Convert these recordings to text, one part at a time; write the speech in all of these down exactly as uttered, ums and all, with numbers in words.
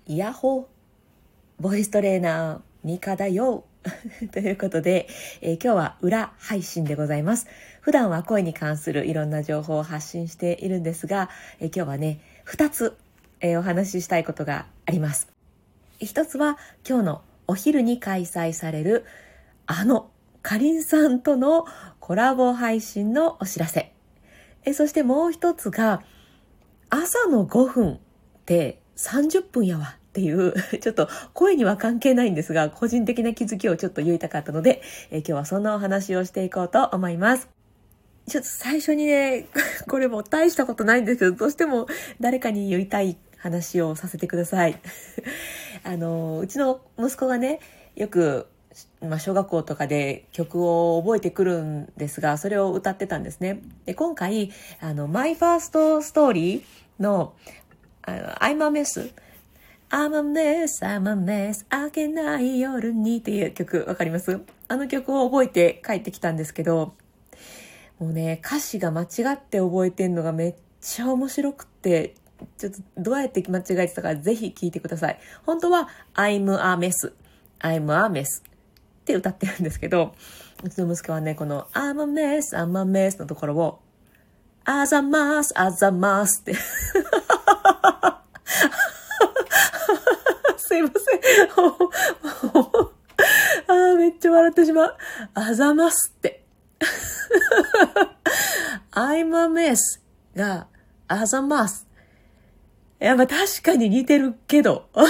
イヤホーボイストレーナーミカだよということで、えー、今日は裏配信でございます。普段は声に関するいろんな情報を発信しているんですが、えー、今日はねふたつ、えー、お話ししたいことがあります。一つは今日のお昼に開催されるあのかりんさんとのコラボ配信のお知らせ。えー、そしてもう一つが朝のごふんってさんじゅっぷんやわっていうちょっと声には関係ないんですが個人的な気づきをちょっと言いたかったので、えー、今日はそんなお話をしていこうと思います。ちょっと最初にねこれも大したことないんですけど、どうしても誰かに言いたい話をさせてくださいあのうちの息子がねよく、まあ、小学校とかで曲を覚えてくるんですが、それを歌ってたんですね。で今回あのマイファーストストーリーのあの I'm a mess I'm a mess, I'm a mess 明けない夜にっていう曲わかります？あの曲を覚えて帰ってきたんですけど、もうね歌詞が間違って覚えてんのがめっちゃ面白くって、ちょっとどうやって間違えてたかぜひ聞いてください。本当は I'm a mess I'm a mess って歌ってるんですけど、うちの息子はねこの I'm a mess, I'm a mess のところを As a mess, as a mess ってすいませんあーめっちゃ笑ってしまう。あざますってI'm a mess があざます。いやまあ確かに似てるけどあ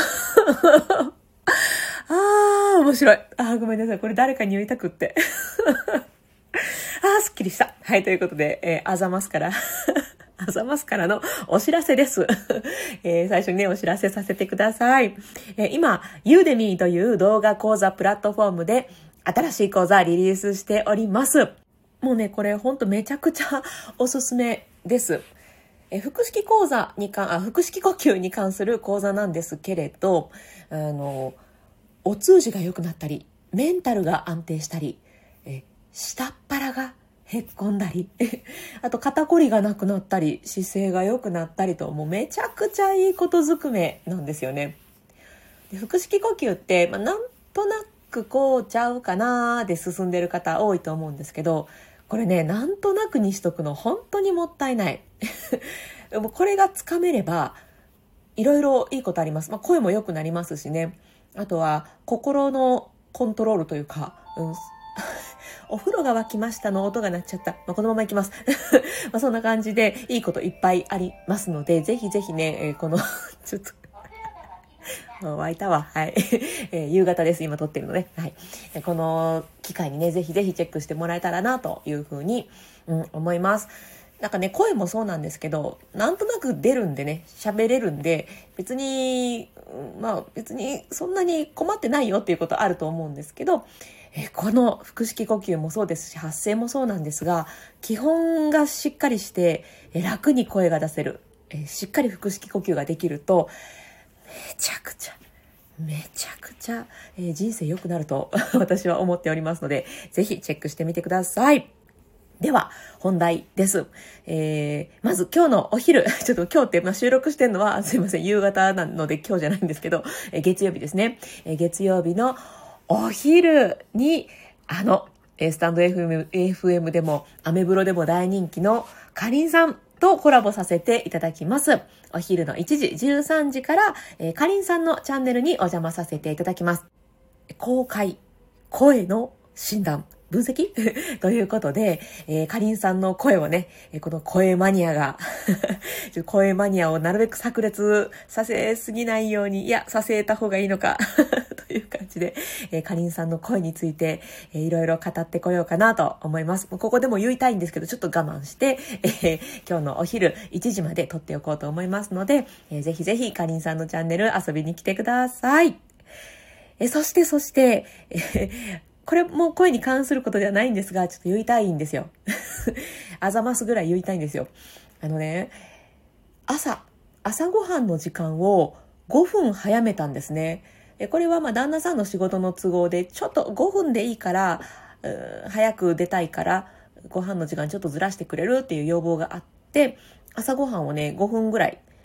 ー面白い。あーごめんなさい、これ誰かに言いたくってあーすっきりした。はい、ということで、えー、あざますからあざますからのお知らせです、えー、最初にねお知らせさせてください。えー、今 Udemy という動画講座プラットフォームで新しい講座リリースしております。もうねこれほんとめちゃくちゃおすすめです。えー、腹式講座に関あ腹式呼吸に関する講座なんですけれど、あのお通じが良くなったりメンタルが安定したり、えー、下っ腹がへっこんだりあと肩こりがなくなったり姿勢が良くなったりと、もうめちゃくちゃいいことずくめなんですよね。で腹式呼吸って、まあ、なんとなくこうちゃうかなで進んでる方多いと思うんですけど、これねなんとなくにしとくの本当にもったいないでもこれがつかめればいろいろいいことあります。まあ、声も良くなりますしね。あとは心のコントロールというか、うんお風呂が沸きましたの音が鳴っちゃった。まあ、このままいきます。まあそんな感じでいいこといっぱいありますので、ぜひぜひね、えー、この、ちょっと、沸いたわ。はい、えー。夕方です。今撮ってるのね。はい。この機会にね、ぜひぜひチェックしてもらえたらなというふうに、うん、思います。なんかね、声もそうなんですけど、なんとなく出るんでね、喋れるんで、別に、まあ別にそんなに困ってないよっていうことあると思うんですけど、えこの腹式呼吸もそうですし発声もそうなんですが、基本がしっかりしてえ楽に声が出せる、えしっかり腹式呼吸ができるとめちゃくちゃめちゃくちゃ、えー、人生良くなると私は思っておりますので、ぜひチェックしてみてください。では本題です。えー、まず今日のお昼ちょっと今日って、まあ、収録してるのはすいません夕方なので今日じゃないんですけど、えー、月曜日ですね、えー、月曜日のお昼にあのスタンド エフエム, エフエム でもアメブロでも大人気のかりんさんとコラボさせていただきます。お昼のいちじじゅうさんじから、えー、かりんさんのチャンネルにお邪魔させていただきます。公開声の診断分析ということで、えー、かりんさんの声をね、この声マニアが声マニアをなるべく炸裂させすぎないように、いやさせた方がいいのかという感じで、えー、かりんさんの声について、えー、いろいろ語ってこようかなと思います。ここでも言いたいんですけどちょっと我慢して、えー、今日のお昼いちじまで撮っておこうと思いますので、えー、ぜひぜひかりんさんのチャンネル遊びに来てください。えー、そしてそして、えーこれも声に関することではないんですが、ちょっと言いたいんですよ。あざますぐらい言いたいんですよ。あのね、朝、朝ごはんの時間をごふん早めたんですね。これはまあ旦那さんの仕事の都合で、ちょっとごふんでいいから、早く出たいから、ご飯の時間ちょっとずらしてくれるっていう要望があって、朝ごはんをね、ごふんぐらい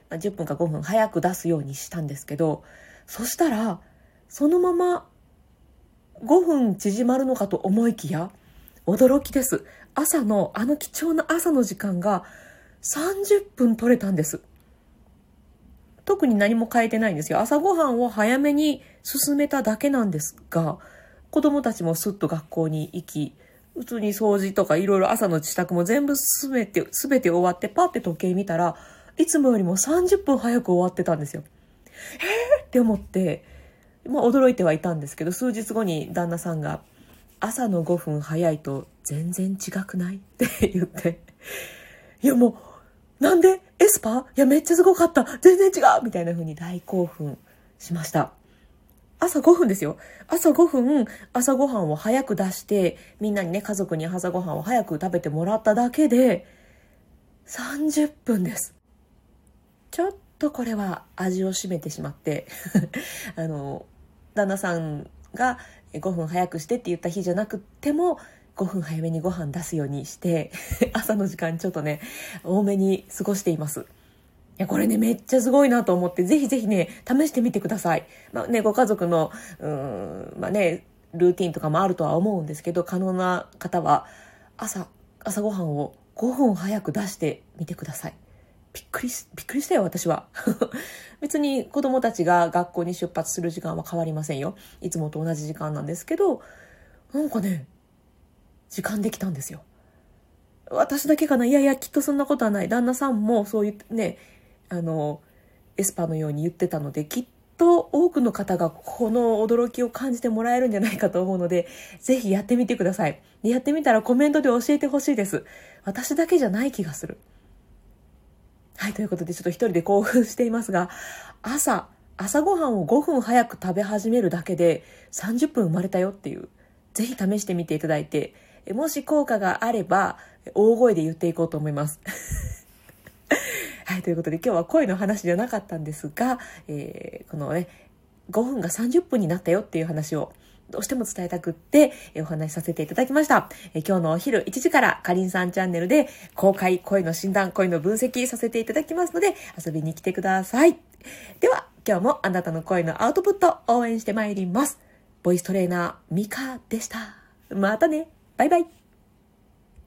まあ、じゅっぷんかごふん早く出すようにしたんですけど、そしたらそのままごふん縮まるのかと思いきや、驚きです。朝のあの貴重な朝の時間がさんじゅっぷん取れたんです。特に何も変えてないんですよ。朝ごはんを早めに進めただけなんですが、子供たちもスッと学校に行き、普通に掃除とかいろいろ朝の支度も全部すべて、すべて終わって、パッて時計見たら、いつもよりもさんじゅっぷん早く終わってたんですよ。えーって思って、まあ驚いてはいたんですけど、数日後に旦那さんが、朝のごふん早いと全然違くないって言って、いやもう、なんでエスパーいやめっちゃすごかった全然違うみたいな風に大興奮しました。朝ごふんですよ。朝ごふん、朝ごはんを早く出して、みんなにね、家族に朝ごはんを早く食べてもらっただけで、さんじゅっぷんです。ちょっとこれは味を占めてしまって、あの、旦那さんがごふん早くしてって言った日じゃなくても、ごふん早めにご飯出すようにして、朝の時間ちょっとね、多めに過ごしています。いや、これね、めっちゃすごいなと思って、ぜひぜひね、試してみてください。まあね、ご家族の、うーん、まあね、ルーティンとかもあるとは思うんですけど、可能な方は、朝、朝ごはんをごふん早く出してみてください。びっくりし、びっくりしたよ、私は。別に子供たちが学校に出発する時間は変わりませんよ。いつもと同じ時間なんですけど、なんかね、時間できたんですよ。私だけかな？いやいや、きっとそんなことはない。旦那さんもそういうね、あの、エスパーのように言ってたので、きっと多くの方がこの驚きを感じてもらえるんじゃないかと思うので、ぜひやってみてください。で、やってみたらコメントで教えてほしいです。私だけじゃない気がする。はい、ということでちょっと一人で興奮していますが、朝、朝ごはんをごふん早く食べ始めるだけでさんじゅっぷん生まれたよっていう、ぜひ試してみていただいて、もし効果があれば大声で言っていこうと思います。はい、ということで今日は声の話じゃなかったんですが、えー、このね、ごふんがさんじゅっぷんになったよっていう話をどうしても伝えたくって、えー、お話しさせていただきました。えー、今日のお昼いちじからかりんさんチャンネルで公開声の診断、声の分析させていただきますので遊びに来てください。では今日もあなたの声のアウトプット応援してまいります。ボイストレーナーミカでした。またね。バイバイ。